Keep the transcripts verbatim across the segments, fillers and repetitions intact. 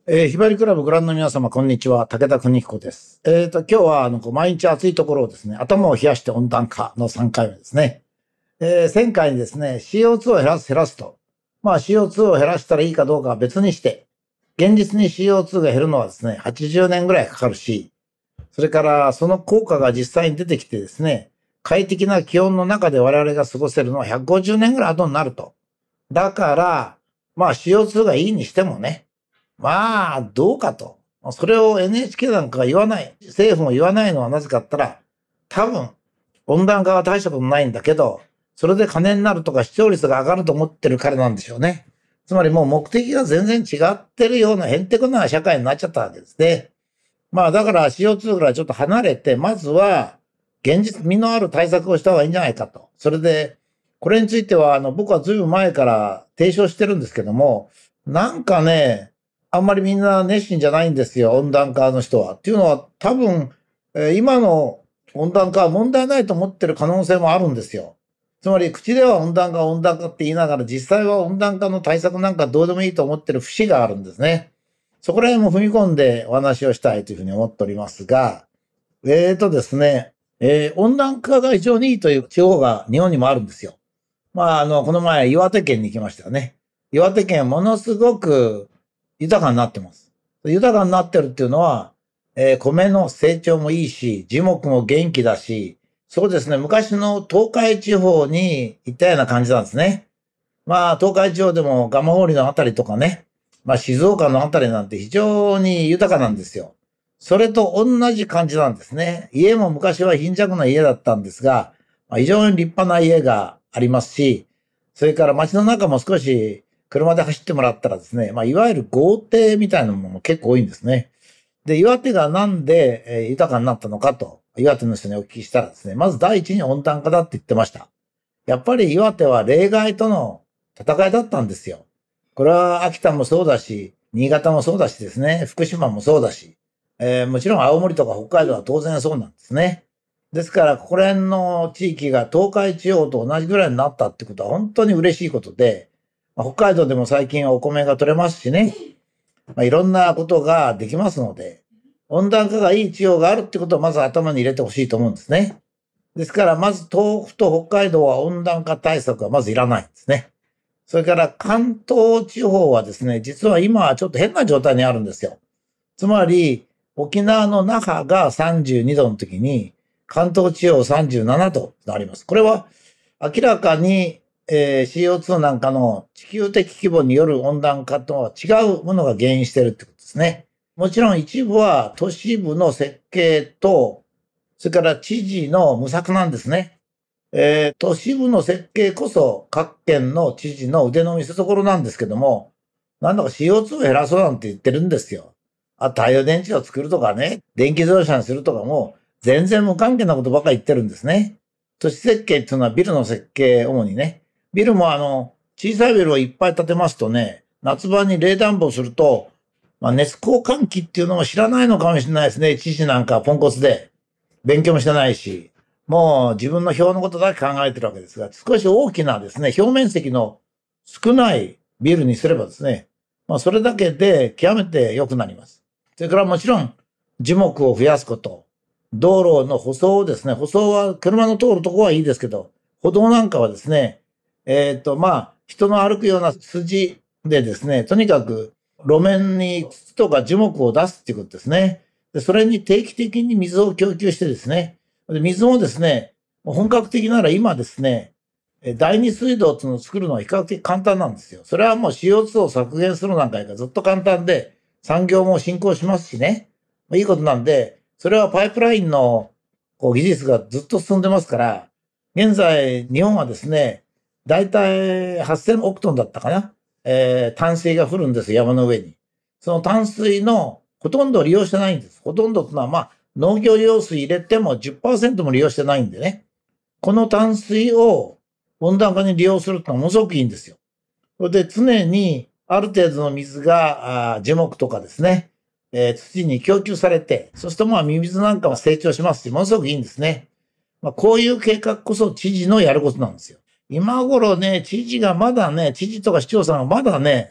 えー、ひばりクラブご覧の皆様、こんにちは。武田邦彦です。えっと、今日は、あの、こう毎日暑いところをですね、頭を冷やして温暖化のさんかいめですね。えー、前回にですね、シーオーツー を減らす減らすと。まあ シーオーツー を減らしたらいいかどうかは別にして、現実に シーオーツー が減るのはですね、はちじゅうねんぐらいかかるし、それからその効果が実際に出てきてですね、快適な気温の中で我々が過ごせるのはひゃくごじゅうねんぐらい後になると。だから、まあ シーオーツー がいいにしてもね、まあ、どうかと。それを エヌエイチケー なんかが言わない、政府も言わないのはなぜかって言ったら、多分、温暖化は大したことないんだけど、それで金になるとか視聴率が上がると思ってるからなんでしょうね。つまりもう目的が全然違ってるようなへんてこな社会になっちゃったわけですね。まあだから シーオーツー からちょっと離れて、まずは現実味のある対策をした方がいいんじゃないかと。それで、これについてはあの僕はずいぶん前から提唱してるんですけども、なんかね、あんまりみんな熱心じゃないんですよ、温暖化の人は。っていうのは多分、えー今の温暖化は問題ないと思ってる可能性もあるんですよ。つまり口では温暖化温暖化って言いながら実際は温暖化の対策なんかどうでもいいと思ってる節があるんですね。そこら辺も踏み込んでお話をしたいというふうに思っておりますが、えーとですね、えー温暖化が非常にいいという地方が日本にもあるんですよ。まあ、あの、この前岩手県に行きましたよね。岩手県はものすごく豊かになってます。豊かになってるっていうのは、えー米の成長もいいし、樹木も元気だし、そうですね、昔の東海地方に行ったような感じなんですね。まあ、東海地方でも蒲郡のあたりとかね、まあ、静岡のあたりなんて非常に豊かなんですよ。それと同じ感じなんですね。家も昔は貧弱な家だったんですが、まあ、非常に立派な家がありますし、それから街の中も少し車で走ってもらったらですね、まあ、いわゆる豪邸みたいなものも結構多いんですね。で、岩手がなんで、えー豊かになったのかと、岩手の人にお聞きしたらですね、まず第一に温暖化だって言ってました。やっぱり岩手は冷害との戦いだったんですよ。これは秋田もそうだし、新潟もそうだしですね、福島もそうだし、えーもちろん青森とか北海道は当然そうなんですね。ですから、ここら辺の地域が東海地方と同じぐらいになったってことは本当に嬉しいことで、まあ北海道でも最近はお米が取れますしね、まあ、いろんなことができますので、温暖化がいい地方があるってことをまず頭に入れてほしいと思うんですね。ですから、まず東北と北海道は温暖化対策はまずいらないんですね。それから関東地方はですね、実は今はちょっと変な状態にあるんですよ。つまり、沖縄の那覇がさんじゅうにどの時に、関東地方さんじゅうななどとなります。これは明らかに、えー シーオーツー なんかの地球的規模による温暖化とは違うものが原因しているってことですね。もちろん一部は都市部の設計と、それから知事の無策なんですね。えー都市部の設計こそ各県の知事の腕の見せ所なんですけども、なんだか シーオーツー を減らそうなんて言ってるんですよ。あ、太陽電池を作るとかね、電気自動車にするとかも、全然無関係なことばかり言ってるんですね。都市設計っていうのはビルの設計、主にね。ビルもあの、小さいビルをいっぱい建てますとね、夏場に冷暖房すると、まあ、熱交換器っていうのも知らないのかもしれないですね。知事なんかポンコツで。勉強もしてないし。もう自分の表のことだけ考えてるわけですが、少し大きなですね、表面積の少ないビルにすればですね、まあそれだけで極めて良くなります。それからもちろん樹木を増やすこと、道路の舗装ですね、舗装は車の通るとこはいいですけど、歩道なんかはですね、えっとまあ人の歩くような筋でですね、とにかく路面に土とか樹木を出すっていうことですね。でそれに定期的に水を供給してですね、で水もですね、本格的なら今ですね、第二水道っていうのを作るのは比較的簡単なんですよ。それはもう シーオーツー を削減するなんかよりかずっと簡単で、産業も進行しますしね。いいことなんで、それはパイプラインのこう技術がずっと進んでますから、現在日本はですね、だいたいはっせんおくトンだったかな。えー淡水が降るんですよ、山の上に。その淡水のほとんど利用してないんです。ほとんどってのはまあ、農業用水入れても じゅっパーセント も利用してないんでね。この淡水を温暖化に利用するってのはものすごくいいんですよ。それで常にある程度の水があ樹木とかですね、えー土に供給されて、そうするとまあミミズなんかも成長しますし、ものすごくいいんですね。まあ、こういう計画こそ知事のやることなんですよ。今頃ね、知事がまだね、知事とか市長さんがまだね、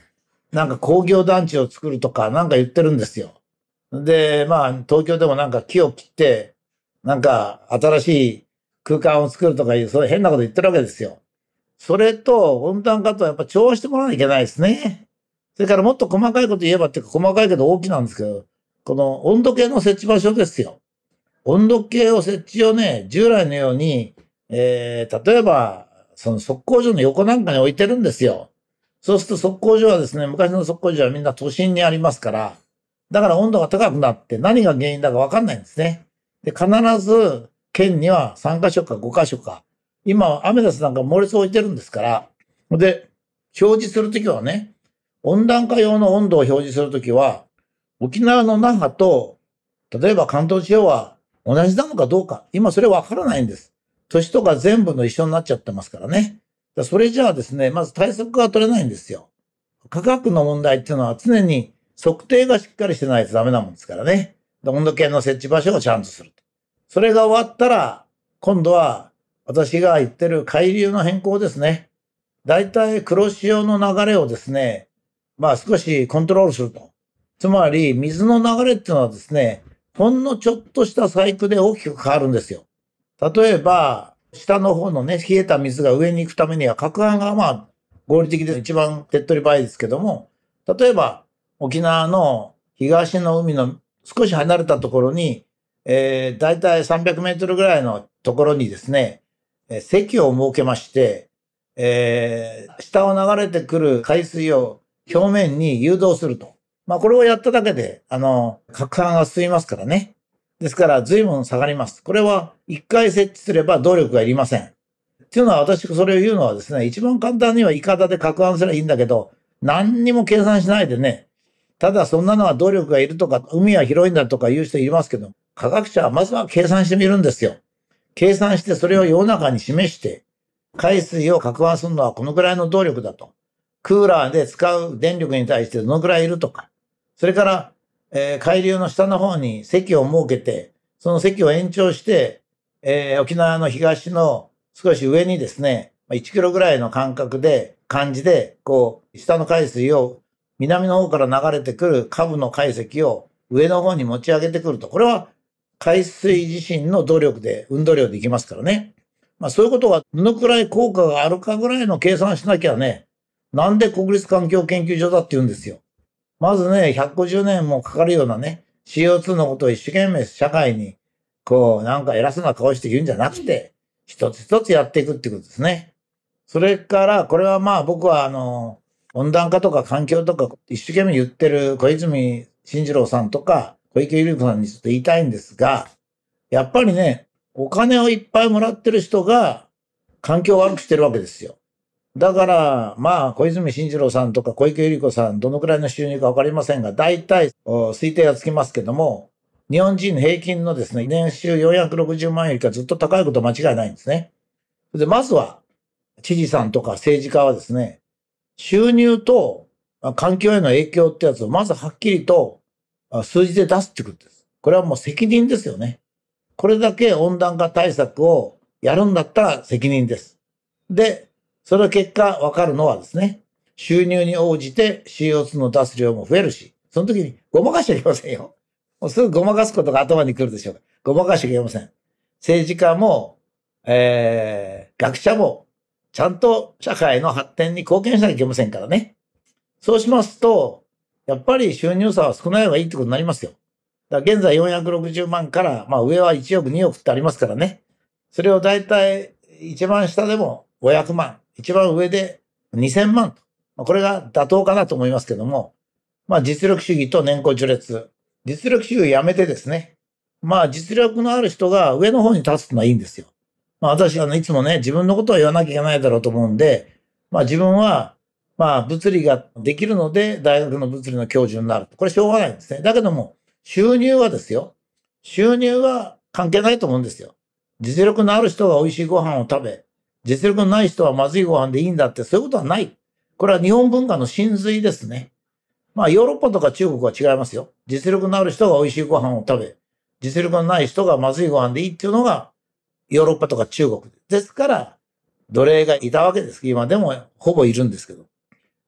なんか工業団地を作るとかなんか言ってるんですよ。で、まあ、東京でもなんか木を切って、なんか新しい空間を作るとかいう、そういう変なこと言ってるわけですよ。それと温暖化とやっぱ調和してもらわなきゃいけないですね。それからもっと細かいこと言えばっていうか、細かいけど大きなんですけど、この温度計の設置場所ですよ。温度計を設置をね、従来のように、えー、例えば、その測候所の横なんかに置いてるんですよ。そうすると測候所はですね、昔の測候所はみんな都心にありますから、だから温度が高くなって何が原因だかわかんないんですね。で、必ず県にはさんかしょかごかしょか、今アメダスなんか猛烈置いてるんですから、で、表示するときはね、温暖化用の温度を表示するときは、沖縄の那覇と、例えば関東地方は同じなのかどうか、今それわからないんです。年とか全部の一緒になっちゃってますからね。それじゃあですね、まず対策が取れないんですよ。科学の問題っていうのは常に測定がしっかりしてないとダメなもんですからね。温度計の設置場所をちゃんとする。それが終わったら、今度は私が言ってる海流の変更ですね。だいたい黒潮の流れをですね、まあ少しコントロールすると。つまり水の流れっていうのはですね、ほんのちょっとした細工で大きく変わるんですよ。例えば、下の方のね、冷えた水が上に行くためには、攪拌がまあ、合理的で一番手っ取り早いですけども、例えば、沖縄の東の海の少し離れたところに、えー、だいたいさんびゃくメートルぐらいのところにですね、堰を設けまして、えー、下を流れてくる海水を表面に誘導すると。まあ、これをやっただけで、あの、攪拌が進みますからね。ですから、随分下がります。これは一回設置すれば動力がいりません。っていうのは私がそれを言うのはですね、一番簡単にはイカダで攪拌すればいいんだけど、何にも計算しないでね、ただそんなのは動力がいるとか、海は広いんだとか言う人いますけど、科学者はまずは計算してみるんですよ。計算してそれを世の中に示して、海水を攪拌するのはこのくらいの動力だと。クーラーで使う電力に対してどのくらいいるとか。それから、えー、海流の下の方に堰を設けて、その堰を延長して、えー、沖縄の東の少し上にですね、いちキロぐらいの間隔で、感じで、こう、下の海水を南の方から流れてくる下部の海積を上の方に持ち上げてくると。これは海水自身の動力で、運動量でいきますからね。まあそういうことがどのくらい効果があるかぐらいの計算しなきゃね、なんで国立環境研究所だって言うんですよ。まずね、ひゃくごじゅうねんもかかるようなね、シーオーツー のことを一生懸命社会に、こう、なんか偉そうな顔して言うんじゃなくて、一つ一つやっていくってことですね。それから、これはまあ僕はあの、温暖化とか環境とか一生懸命言ってる小泉進次郎さんとか小池百合子さんにちょっと言いたいんですが、やっぱりね、お金をいっぱいもらってる人が環境を悪くしてるわけですよ。だから、まあ、小泉進次郎さんとか小池百合子さん、どのくらいの収入かわかりませんが、大体推定がつきますけども、日本人平均のですね、年収よんひゃくろくじゅうまん円よりかずっと高いことは間違いないんですね。で、まずは、知事さんとか政治家はですね、収入と環境への影響ってやつをまずはっきりと数字で出すってことです。これはもう責任ですよね。これだけ温暖化対策をやるんだったら責任です。で、その結果わかるのはですね、収入に応じて シーオーツー の出す量も増えるし、その時にごまかしちゃいけませんよ。もうすぐごまかすことが頭に来るでしょう。ごまかしちゃいけません。政治家も、えー、学者も、ちゃんと社会の発展に貢献しなきゃいけませんからね。そうしますと、やっぱり収入差は少ない方がいいってことになりますよ。だから現在よんひゃくろくじゅうまんから、まあ上はいちおくにおくってありますからね。それをだいたい一番下でもごひゃくまん、一番上でにせんまんと。まあ、これが妥当かなと思いますけども、まあ実力主義と年功序列。実力主義やめてですね。まあ実力のある人が上の方に立つのはいいんですよ。まあ私、あの、いつもね、自分のことを言わなきゃいけないだろうと思うんで、まあ自分は、まあ物理ができるので大学の物理の教授になる。これしょうがないんですね。だけども、収入はですよ。収入は関係ないと思うんですよ。実力のある人が美味しいご飯を食べ、実力のない人はまずいご飯でいいんだって、そういうことはない。これは日本文化の真髄ですね。まあヨーロッパとか中国は違いますよ。実力のある人が美味しいご飯を食べ、実力のない人がまずいご飯でいいっていうのがヨーロッパとか中国ですから、奴隷がいたわけです。今でもほぼいるんですけど。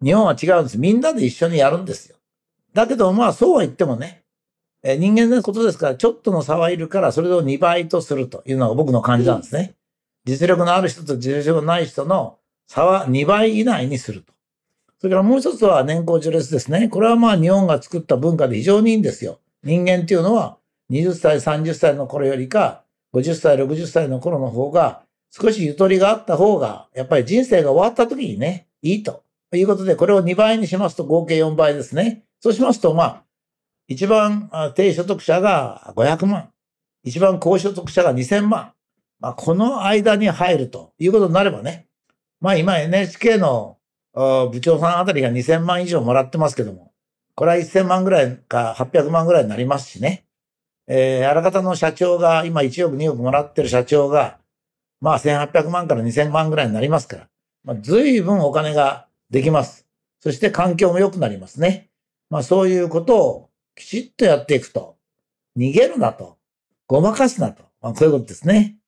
日本は違うんです。みんなで一緒にやるんですよ。だけどまあそうは言ってもね、え人間のことですから、ちょっとの差はいるから、それをにばいとするというのが僕の感じなんですね。実力のある人と実力のない人の差はにばい以内にすると。それからもう一つは年功序列ですね。これはまあ日本が作った文化で非常にいいんですよ。人間っていうのはにじゅっさい、さんじゅっさいの頃よりか、ごじゅっさい、ろくじゅっさいの頃の方が、少しゆとりがあった方が、やっぱり人生が終わった時にね、いいということで、これをにばいにしますと合計よんばいですね。そうしますと、まあ、一番低所得者がごひゃくまん、一番高所得者がにせんまん。まあ、この間に入るということになればね、まあ今 エヌエイチケー の部長さんあたりがにせんまん以上もらってますけども、これはいっせんまんぐらいかはっぴゃくまんぐらいになりますしね。えー、あらかたの社長が今いちおくにおくもらってる社長が、まあせんはっぴゃくまんからにせんまんぐらいになりますから、まあ随分お金ができます。そして環境も良くなりますね。まあそういうことをきちっとやっていくと、逃げるなと、ごまかすなと、まあこういうことですね。